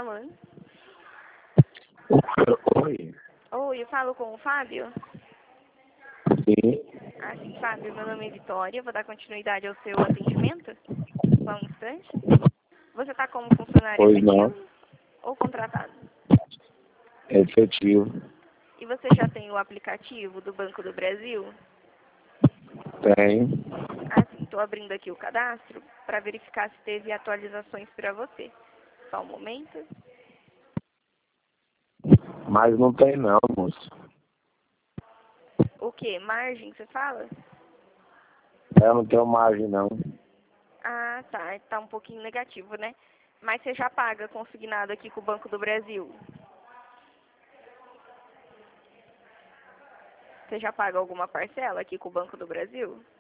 falando? Oi. Oi, eu falo com o Fábio? Sim. Sim, Fábio, meu nome é Vitória, vou dar continuidade ao seu atendimento. Só um instante. Você está como funcionário Pois efetivo não. ou contratado? Efetivo. E você já tem o aplicativo do Banco do Brasil? Tem. Sim, estou abrindo aqui o cadastro para verificar se teve atualizações para você. Só um momento. Mas não tem não, moço. O que? Margem, você fala? Eu não tenho margem não. Tá. Tá um pouquinho negativo, né? Mas você já paga consignado aqui com o Banco do Brasil? Você já paga alguma parcela aqui com o Banco do Brasil?